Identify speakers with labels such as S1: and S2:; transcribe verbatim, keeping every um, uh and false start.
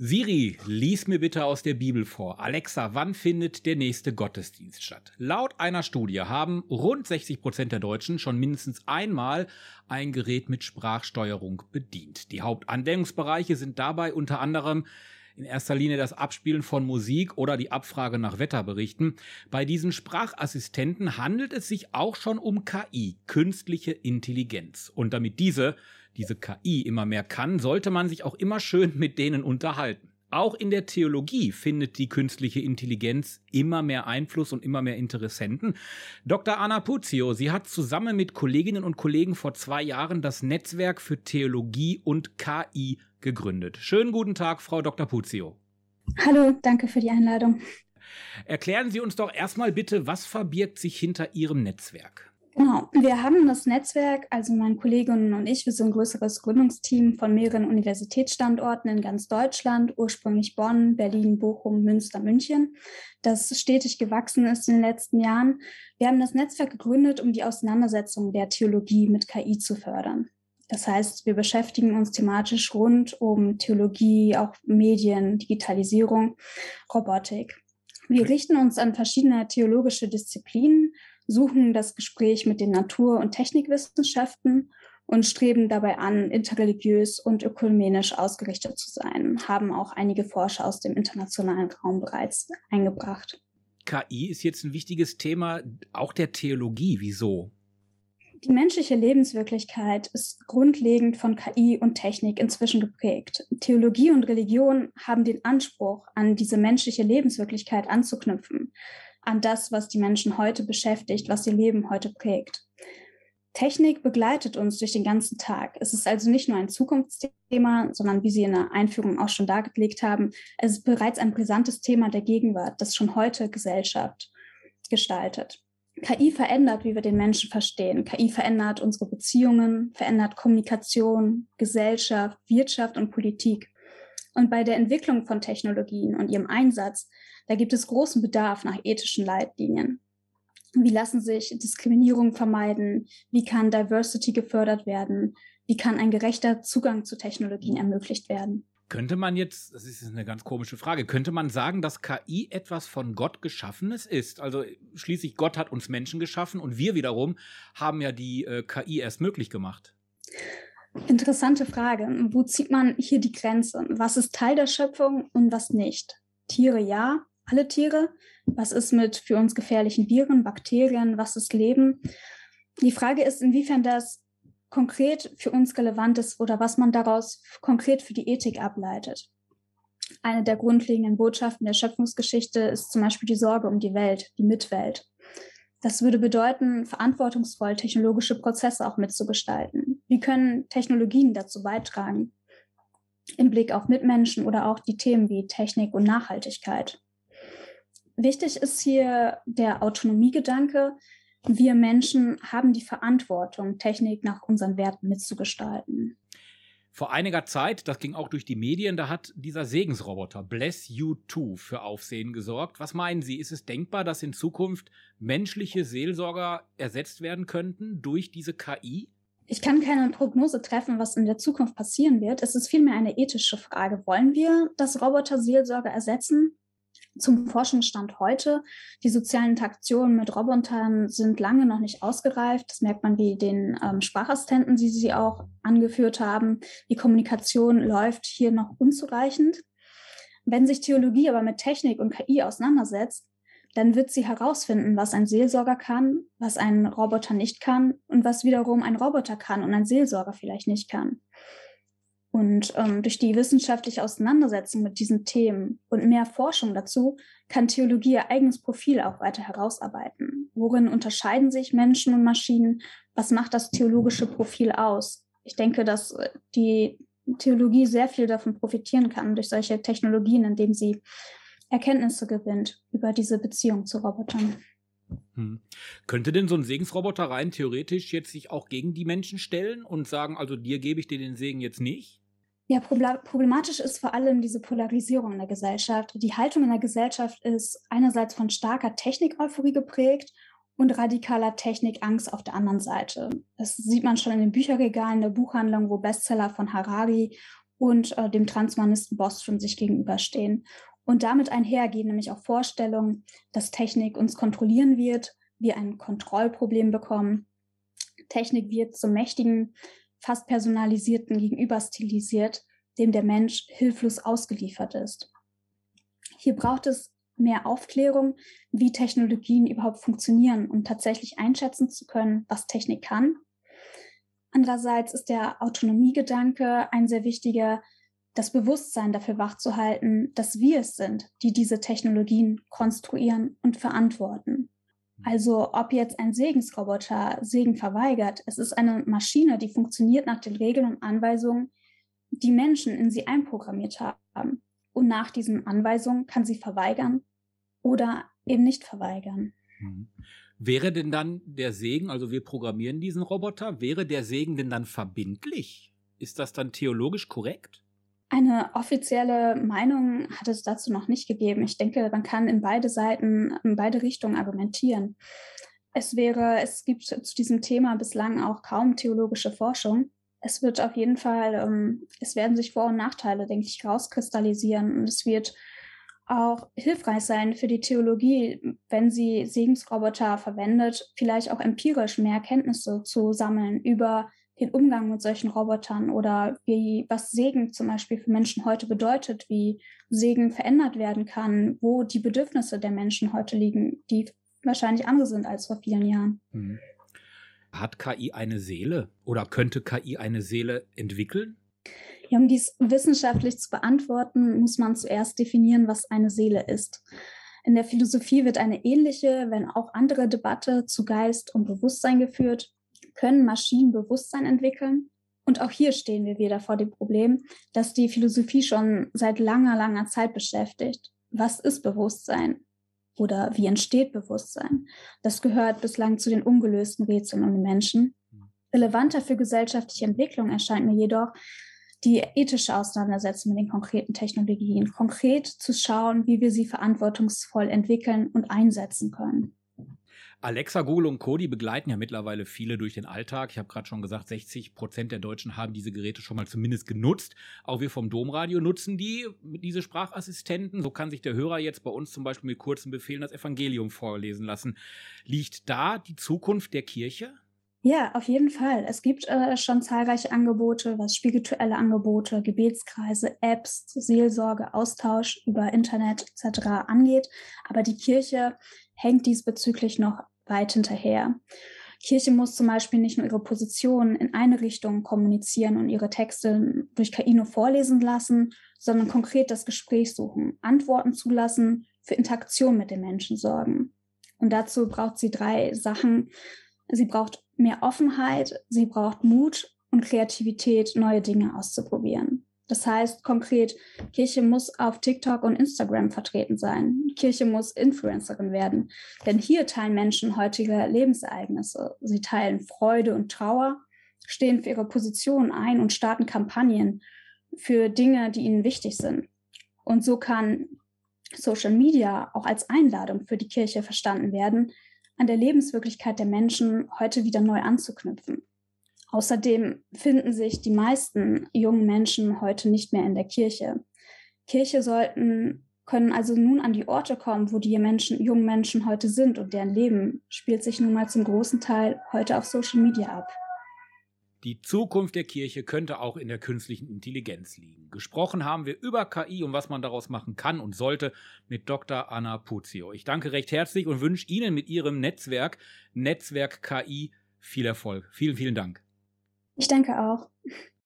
S1: Siri, lies mir bitte aus der Bibel vor. Alexa, wann findet der nächste Gottesdienst statt? Laut einer Studie haben rund sechzig Prozent der Deutschen schon mindestens einmal ein Gerät mit Sprachsteuerung bedient. Die Hauptanwendungsbereiche sind dabei unter anderem in erster Linie das Abspielen von Musik oder die Abfrage nach Wetterberichten. Bei diesen Sprachassistenten handelt es sich auch schon um K I, künstliche Intelligenz. Und damit diese, diese K I immer mehr kann, sollte man sich auch immer schön mit denen unterhalten. Auch in der Theologie findet die künstliche Intelligenz immer mehr Einfluss und immer mehr Interessenten. Doktor Anna Puzio, sie hat zusammen mit Kolleginnen und Kollegen vor zwei Jahren das Netzwerk für Theologie und K I gegründet. Schönen guten Tag, Frau Doktor Puzio.
S2: Hallo, danke für die Einladung.
S1: Erklären Sie uns doch erstmal bitte, was verbirgt sich hinter Ihrem Netzwerk?
S2: Genau, wir haben das Netzwerk, also mein Kolleginnen und ich, wir sind ein größeres Gründungsteam von mehreren Universitätsstandorten in ganz Deutschland, ursprünglich Bonn, Berlin, Bochum, Münster, München, das stetig gewachsen ist in den letzten Jahren. Wir haben das Netzwerk gegründet, um die Auseinandersetzung der Theologie mit K I zu fördern. Das heißt, wir beschäftigen uns thematisch rund um Theologie, auch Medien, Digitalisierung, Robotik. Wir richten uns an verschiedene theologische Disziplinen, suchen das Gespräch mit den Natur- und Technikwissenschaften und streben dabei an, interreligiös und ökumenisch ausgerichtet zu sein, haben auch einige Forscher aus dem internationalen Raum bereits eingebracht.
S1: K I ist jetzt ein wichtiges Thema, auch der Theologie. Wieso?
S2: Die menschliche Lebenswirklichkeit ist grundlegend von K I und Technik inzwischen geprägt. Theologie und Religion haben den Anspruch, an diese menschliche Lebenswirklichkeit anzuknüpfen, an das, was die Menschen heute beschäftigt, was ihr Leben heute prägt. Technik begleitet uns durch den ganzen Tag. Es ist also nicht nur ein Zukunftsthema, sondern wie Sie in der Einführung auch schon dargelegt haben, es ist bereits ein brisantes Thema der Gegenwart, das schon heute Gesellschaft gestaltet. K I verändert, wie wir den Menschen verstehen. K I verändert unsere Beziehungen, verändert Kommunikation, Gesellschaft, Wirtschaft und Politik. Und bei der Entwicklung von Technologien und ihrem Einsatz, da gibt es großen Bedarf nach ethischen Leitlinien. Wie lassen sich Diskriminierung vermeiden? Wie kann Diversity gefördert werden? Wie kann ein gerechter Zugang zu Technologien ermöglicht werden?
S1: Könnte man jetzt, das ist eine ganz komische Frage, könnte man sagen, dass K I etwas von Gott Geschaffenes ist? Also schließlich Gott hat uns Menschen geschaffen und wir wiederum haben ja die äh, K I erst möglich gemacht.
S2: Interessante Frage. Wo zieht man hier die Grenze? Was ist Teil der Schöpfung und was nicht? Tiere ja, alle Tiere. Was ist mit für uns gefährlichen Viren, Bakterien? Was ist Leben? Die Frage ist, inwiefern das konkret für uns relevant ist oder was man daraus konkret für die Ethik ableitet. Eine der grundlegenden Botschaften der Schöpfungsgeschichte ist zum Beispiel die Sorge um die Welt, die Mitwelt. Das würde bedeuten, verantwortungsvoll technologische Prozesse auch mitzugestalten. Wie können Technologien dazu beitragen? Im Blick auf Mitmenschen oder auch die Themen wie Technik und Nachhaltigkeit. Wichtig ist hier der Autonomiegedanke. Wir Menschen haben die Verantwortung, Technik nach unseren Werten mitzugestalten.
S1: Vor einiger Zeit, das ging auch durch die Medien, da hat dieser Segensroboter Bless You Too für Aufsehen gesorgt. Was meinen Sie, ist es denkbar, dass in Zukunft menschliche Seelsorger ersetzt werden könnten durch diese K I?
S2: Ich kann keine Prognose treffen, was in der Zukunft passieren wird. Es ist vielmehr eine ethische Frage. Wollen wir, dass Roboter Seelsorger ersetzen? Zum Forschungsstand heute. Die sozialen Interaktionen mit Robotern sind lange noch nicht ausgereift. Das merkt man wie den ähm, Sprachassistenten, die Sie auch angeführt haben. Die Kommunikation läuft hier noch unzureichend. Wenn sich Theologie aber mit Technik und K I auseinandersetzt, dann wird sie herausfinden, was ein Seelsorger kann, was ein Roboter nicht kann und was wiederum ein Roboter kann und ein Seelsorger vielleicht nicht kann. Und ähm, durch die wissenschaftliche Auseinandersetzung mit diesen Themen und mehr Forschung dazu kann Theologie ihr eigenes Profil auch weiter herausarbeiten. Worin unterscheiden sich Menschen und Maschinen? Was macht das theologische Profil aus? Ich denke, dass die Theologie sehr viel davon profitieren kann durch solche Technologien, indem sie Erkenntnisse gewinnt über diese Beziehung zu Robotern.
S1: Hm. Könnte denn so ein Segensroboter rein theoretisch jetzt sich auch gegen die Menschen stellen und sagen, also dir gebe ich dir den Segen jetzt nicht?
S2: Ja, problematisch ist vor allem diese Polarisierung in der Gesellschaft. Die Haltung in der Gesellschaft ist einerseits von starker Technik-Euphorie geprägt und radikaler Technikangst auf der anderen Seite. Das sieht man schon in den Bücherregalen der Buchhandlung, wo Bestseller von Harari und äh, dem Transhumanisten Bostrom sich gegenüberstehen. Und damit einhergehen nämlich auch Vorstellungen, dass Technik uns kontrollieren wird, wir ein Kontrollproblem bekommen. Technik wird zum mächtigen, fast personalisierten Gegenüber stilisiert, dem der Mensch hilflos ausgeliefert ist. Hier braucht es mehr Aufklärung, wie Technologien überhaupt funktionieren, um tatsächlich einschätzen zu können, was Technik kann. Andererseits ist der Autonomiegedanke ein sehr wichtiger, das Bewusstsein dafür wachzuhalten, dass wir es sind, die diese Technologien konstruieren und verantworten. Also ob jetzt ein Segensroboter Segen verweigert, es ist eine Maschine, die funktioniert nach den Regeln und Anweisungen, die Menschen in sie einprogrammiert haben. Und nach diesen Anweisungen kann sie verweigern oder eben nicht verweigern.
S1: Mhm. Wäre denn dann der Segen, also wir programmieren diesen Roboter, wäre der Segen denn dann verbindlich? Ist das dann theologisch korrekt?
S2: Eine offizielle Meinung hat es dazu noch nicht gegeben. Ich denke, man kann in beide Seiten, in beide Richtungen argumentieren. Es wäre, es gibt zu diesem Thema bislang auch kaum theologische Forschung. Es wird auf jeden Fall, ähm, es werden sich Vor- und Nachteile, denke ich, rauskristallisieren. Und es wird auch hilfreich sein für die Theologie, wenn sie Segensroboter verwendet, vielleicht auch empirisch mehr Kenntnisse zu sammeln über den Umgang mit solchen Robotern oder wie, was Segen zum Beispiel für Menschen heute bedeutet, wie Segen verändert werden kann, wo die Bedürfnisse der Menschen heute liegen, die wahrscheinlich andere sind als vor vielen Jahren.
S1: Mhm. Hat K I eine Seele oder könnte K I eine Seele entwickeln?
S2: Ja, um dies wissenschaftlich zu beantworten, muss man zuerst definieren, was eine Seele ist. In der Philosophie wird eine ähnliche, wenn auch andere Debatte zu Geist und Bewusstsein geführt. Können Maschinen Bewusstsein entwickeln? Und auch hier stehen wir wieder vor dem Problem, dass die Philosophie schon seit langer, langer Zeit beschäftigt. Was ist Bewusstsein? Oder wie entsteht Bewusstsein? Das gehört bislang zu den ungelösten Rätseln um den Menschen. Relevanter für gesellschaftliche Entwicklung erscheint mir jedoch die ethische Auseinandersetzung mit den konkreten Technologien, konkret zu schauen, wie wir sie verantwortungsvoll entwickeln und einsetzen können.
S1: Alexa, Google und Co., die begleiten ja mittlerweile viele durch den Alltag. Ich habe gerade schon gesagt, sechzig Prozent der Deutschen haben diese Geräte schon mal zumindest genutzt. Auch wir vom Domradio nutzen die, diese Sprachassistenten. So kann sich der Hörer jetzt bei uns zum Beispiel mit kurzen Befehlen das Evangelium vorlesen lassen. Liegt da die Zukunft der Kirche?
S2: Ja, auf jeden Fall. Es gibt äh, schon zahlreiche Angebote, was spirituelle Angebote, Gebetskreise, Apps, Seelsorge, Austausch über Internet et cetera angeht. Aber die Kirche hängt diesbezüglich noch weit hinterher. Kirche muss zum Beispiel nicht nur ihre Position in eine Richtung kommunizieren und ihre Texte durch K I nur vorlesen lassen, sondern konkret das Gespräch suchen, Antworten zulassen, für Interaktion mit den Menschen sorgen. Und dazu braucht sie drei Sachen. Sie braucht mehr Offenheit, sie braucht Mut und Kreativität, neue Dinge auszuprobieren. Das heißt konkret, Kirche muss auf TikTok und Instagram vertreten sein. Kirche muss Influencerin werden. Denn hier teilen Menschen heutige Lebensereignisse. Sie teilen Freude und Trauer, stehen für ihre Position ein und starten Kampagnen für Dinge, die ihnen wichtig sind. Und so kann Social Media auch als Einladung für die Kirche verstanden werden, an der Lebenswirklichkeit der Menschen heute wieder neu anzuknüpfen. Außerdem finden sich die meisten jungen Menschen heute nicht mehr in der Kirche. Kirche sollten, können also nun an die Orte kommen, wo die Menschen, jungen Menschen heute sind und deren Leben spielt sich nun mal zum großen Teil heute auf Social Media ab.
S1: Die Zukunft der Kirche könnte auch in der künstlichen Intelligenz liegen. Gesprochen haben wir über K I und was man daraus machen kann und sollte mit Doktor Anna Puzio. Ich danke recht herzlich und wünsche Ihnen mit Ihrem Netzwerk, Netzwerk K I, viel Erfolg. Vielen, vielen Dank.
S2: Ich danke auch.